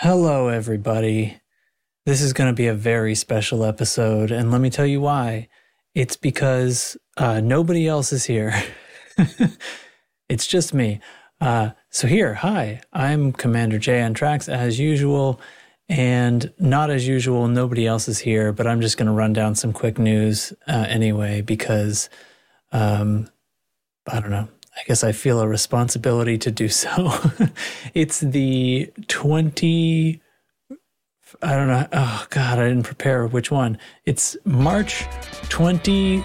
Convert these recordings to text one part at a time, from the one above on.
Hello, everybody. This is going to be a very special episode, and let me tell you why. It's because nobody else is here. It's just me. Hi, I'm Commander Jay on Trax as usual, and not as usual, nobody else is here, but I'm just going to run down some quick news anyway, because, I don't know. I guess I feel a responsibility to do so. It's the 20... I don't know. Oh, God, I didn't prepare which one. It's March 23rd,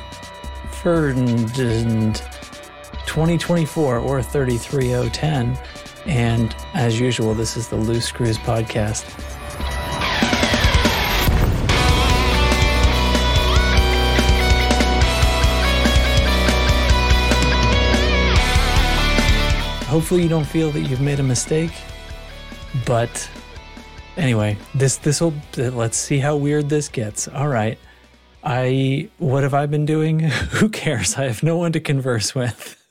2024, or 33010. And as usual, this is the Loose Screws podcast. Hopefully you don't feel that you've made a mistake, but anyway, let's see how weird this gets. All right. What have I been doing? Who cares? I have no one to converse with.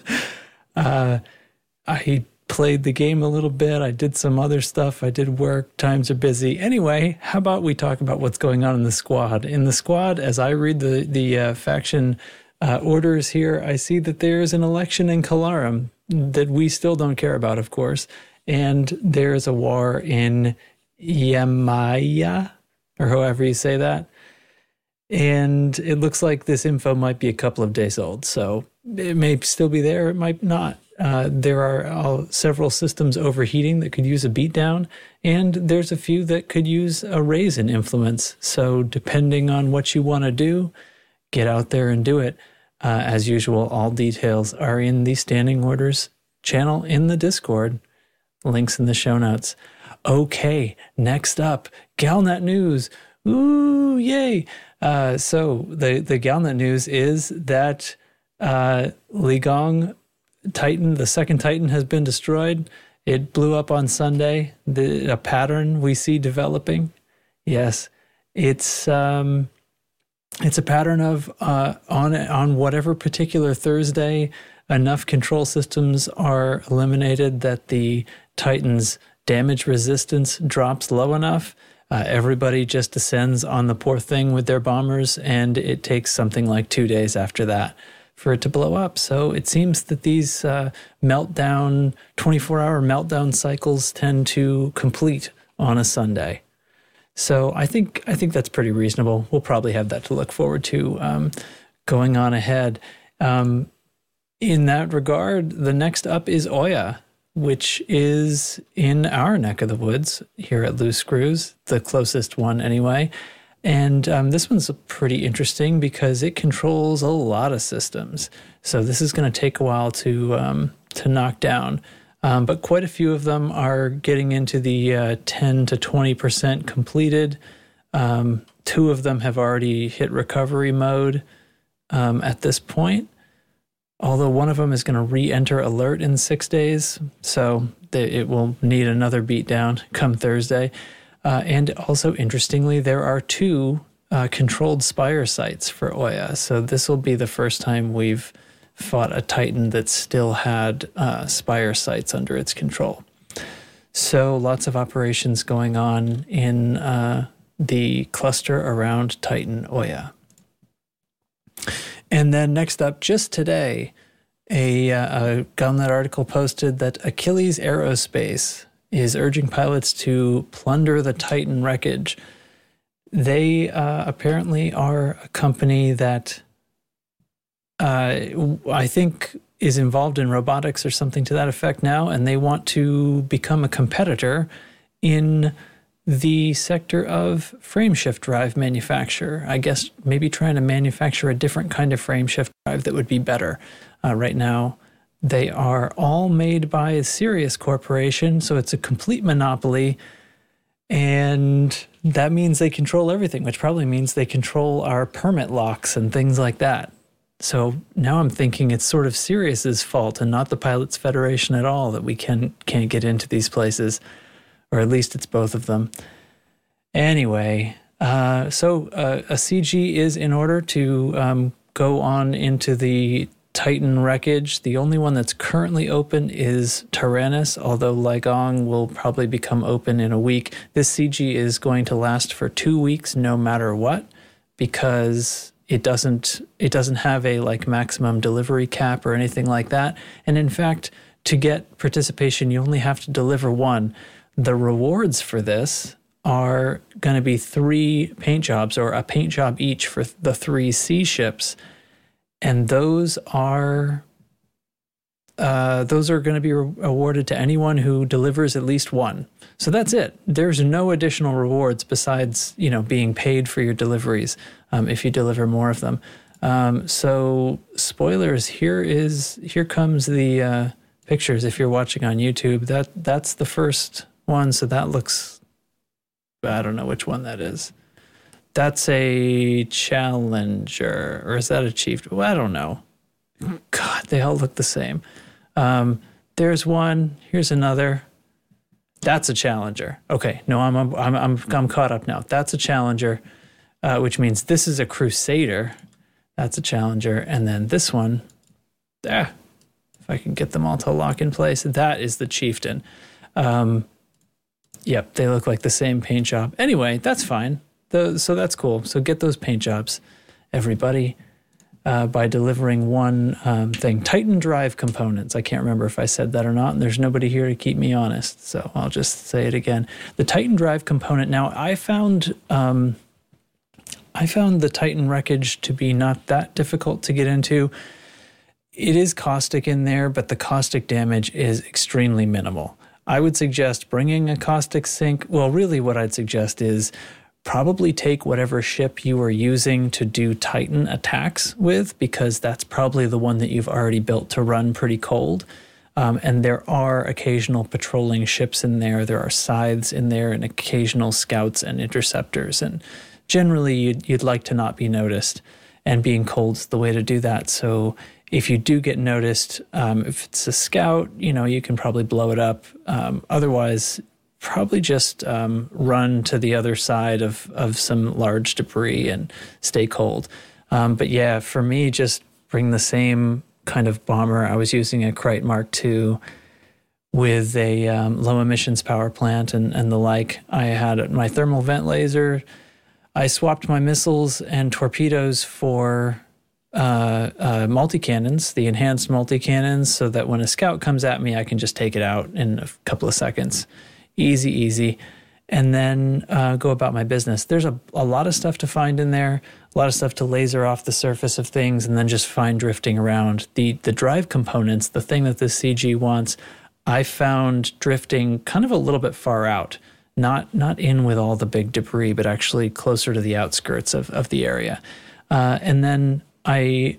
I played the game a little bit. I did some other stuff. I did work. Times are busy. Anyway, how about we talk about what's going on in the squad? In the squad, as I read the faction orders here, I see that there's an election in Kalarum that we still don't care about, of course. And there's a war in Yamaya, or however you say that. And it looks like this info might be a couple of days old. So it may still be there, it might not. There are several systems overheating that could use a beatdown, and there's a few that could use a raise in influence. So depending on what you want to do, get out there and do it. As usual, all details are in the Standing Orders channel in the Discord. Links in the show notes. Okay, next up, Galnet News. Ooh, yay. So the Galnet News is that Ligong Titan, the second Titan, has been destroyed. It blew up on Sunday. A pattern we see developing. Yes, it's a pattern of on whatever particular Thursday, enough control systems are eliminated that the Titan's damage resistance drops low enough. Everybody just descends on the poor thing with their bombers, and it takes something like 2 days after that for it to blow up. So it seems that these 24-hour meltdown cycles tend to complete on a Sunday. So I think that's pretty reasonable. We'll probably have that to look forward to going on ahead. In that regard, the next up is Oya, which is in our neck of the woods here at Loose Screws, the closest one anyway. And this one's pretty interesting because it controls a lot of systems. So this is going to take a while to knock down. But quite a few of them are getting into the 10 to 20% completed. 2 of them have already hit recovery mode at this point. Although one of them is going to re-enter alert in 6 days, so it will need another beatdown come Thursday. And also, interestingly, there are 2 controlled Spire sites for Oya, so this will be the first time we've fought a Titan that still had Spire sites under its control. So lots of operations going on in the cluster around Titan Oya. And then next up, just today, a Galnet article posted that Achilles Aerospace is urging pilots to plunder the Titan wreckage. They apparently are a company that I think is involved in robotics or something to that effect now, and they want to become a competitor in the sector of frameshift drive manufacture. I guess maybe trying to manufacture a different kind of frameshift drive that would be better. Right now, they are all made by a Sirius Corporation, so it's a complete monopoly, and that means they control everything, which probably means they control our permit locks and things like that. So now I'm thinking it's sort of Sirius's fault and not the Pilots Federation at all that we can't get into these places. Or at least it's both of them. Anyway, so a CG is in order to go on into the Titan wreckage. The only one that's currently open is Tyrannus, although Ligong will probably become open in a week. This CG is going to last for 2 weeks no matter what, because it doesn't have a like maximum delivery cap or anything like that. And in fact, to get participation, you only have to deliver one. The rewards for this are going to be 3 paint jobs, or a paint job each for the 3 sea ships. And those are going to be awarded to anyone who delivers at least one. So that's it. There's no additional rewards besides, being paid for your deliveries if you deliver more of them. So spoilers, here comes the pictures. If you're watching on YouTube, that's the first one. So that looks, I don't know which one that is. That's a challenger, or is that a chief? Well, I don't know. God, they all look the same. There's one. Here's another. That's a challenger. Okay, no, I'm caught up now. That's a challenger, which means this is a crusader. That's a challenger, and then this one, if I can get them all to lock in place, that is the chieftain. Yep, they look like the same paint job. Anyway, that's fine. So that's cool. So get those paint jobs, everybody, by delivering one thing. Titan drive components. I can't remember if I said that or not, and there's nobody here to keep me honest, so I'll just say it again. The Titan drive component. Now, I found the Titan wreckage to be not that difficult to get into. It is caustic in there, but the caustic damage is extremely minimal. I would suggest bringing a caustic sink. Well, really what I'd suggest is probably take whatever ship you are using to do Titan attacks with, because that's probably the one that you've already built to run pretty cold. And there are occasional patrolling ships in there. There are scythes in there and occasional scouts and interceptors. And generally, you'd like to not be noticed. And being cold is the way to do that. So if you do get noticed, if it's a scout, you can probably blow it up. Otherwise, probably just run to the other side of some large debris and stay cold. But yeah, for me, just bring the same kind of bomber. I was using a Krait Mark II with a low emissions power plant and the like. I had my thermal vent laser. I swapped my missiles and torpedoes for multi-cannons, the enhanced multi-cannons, so that when a scout comes at me, I can just take it out in a couple of seconds. Easy. And then go about my business. There's a lot of stuff to find in there, a lot of stuff to laser off the surface of things, and then just find drifting around. The drive components, the thing that this CG wants, I found drifting kind of a little bit far out. Not in with all the big debris, but actually closer to the outskirts of the area. And then I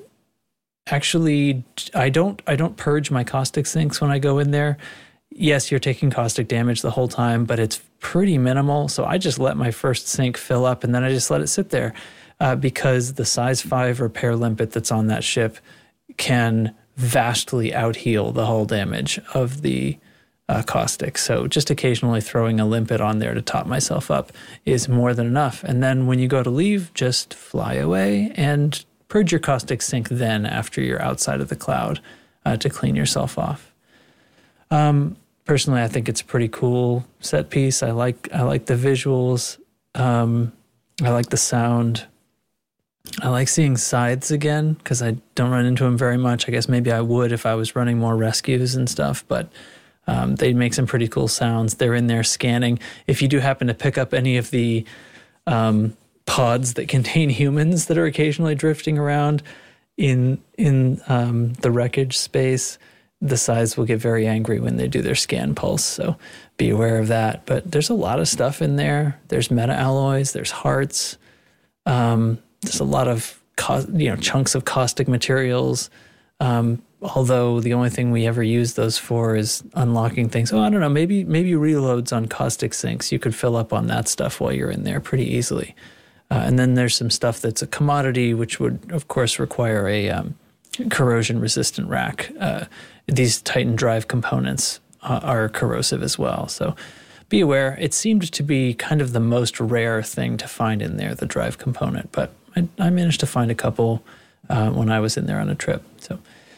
don't purge my caustic sinks when I go in there. Yes, you're taking caustic damage the whole time, but it's pretty minimal. So I just let my first sink fill up, and then I just let it sit there because the size 5 repair limpet that's on that ship can vastly outheal the hull damage of the caustic. So just occasionally throwing a limpet on there to top myself up is more than enough. And then when you go to leave, just fly away and purge your caustic sink then after you're outside of the cloud to clean yourself off. Personally, I think it's a pretty cool set piece. I like the visuals. I like the sound. I like seeing scythes again because I don't run into them very much. I guess maybe I would if I was running more rescues and stuff, but they make some pretty cool sounds. They're in there scanning. If you do happen to pick up any of the pods that contain humans that are occasionally drifting around in the wreckage space, the scythes will get very angry when they do their scan pulse, so be aware of that. But there's a lot of stuff in there. There's meta alloys, there's hearts, there's a lot of chunks of caustic materials, although the only thing we ever use those for is unlocking things. I don't know, maybe reloads on caustic sinks. You could fill up on that stuff while you're in there pretty easily. And then there's some stuff that's a commodity, which would, of course, require a corrosion-resistant rack. These Titan drive components are corrosive as well. So be aware. It seemed to be kind of the most rare thing to find in there, the drive component. But I managed to find a couple when I was in there on a trip. So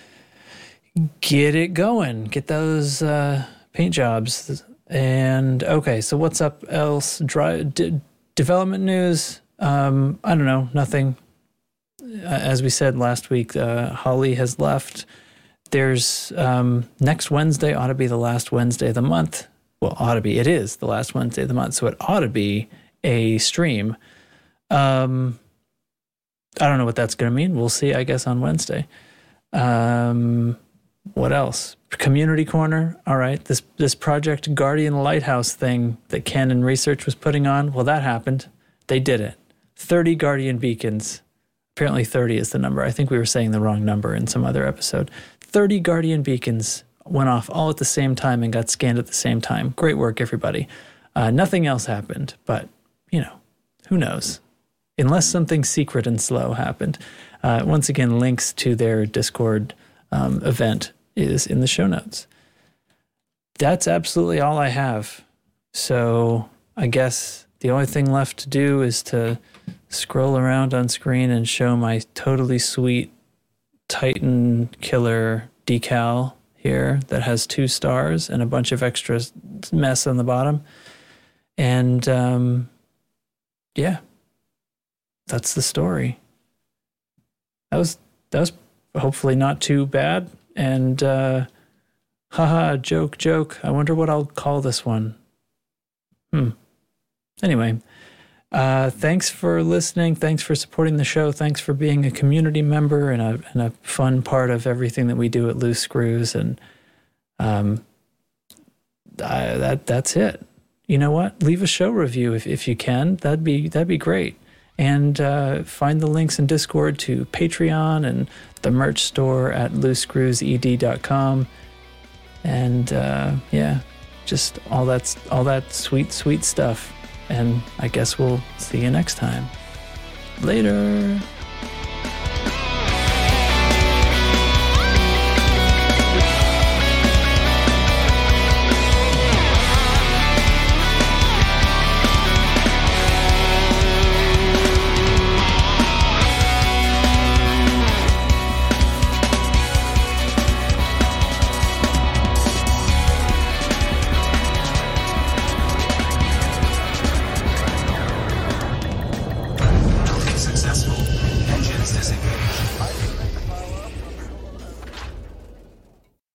get it going. Get those paint jobs. And okay, so what's up else? Development news? I don't know, nothing. As we said last week, Holly has left. There's next Wednesday ought to be the last Wednesday of the month. Well, ought to be. It is the last Wednesday of the month, so it ought to be a stream. I don't know what that's going to mean. We'll see, I guess, on Wednesday. What else? Community Corner. All right. This Project Guardian Lighthouse thing that Canon Research was putting on. Well, that happened. They did it. 30 Guardian beacons. Apparently 30 is the number. I think we were saying the wrong number in some other episode. 30 Guardian beacons went off all at the same time and got scanned at the same time. Great work, everybody. Nothing else happened, but, who knows? Unless something secret and slow happened. Once again, links to their Discord event is in the show notes. That's absolutely all I have. So I guess the only thing left to do is to scroll around on screen and show my totally sweet Titan Killer decal here that has 2 stars and a bunch of extra mess on the bottom. And yeah, that's the story. That was hopefully not too bad. And haha, joke. I wonder what I'll call this one. Anyway, thanks for listening. Thanks for supporting the show. Thanks for being a community member and a fun part of everything that we do at Loose Screws. And that's it. You know what? Leave a show review if you can. That'd be great. And find the links in Discord to Patreon and the merch store at loosescrewsed.com. And yeah, just all that sweet stuff. And I guess we'll see you next time. Later.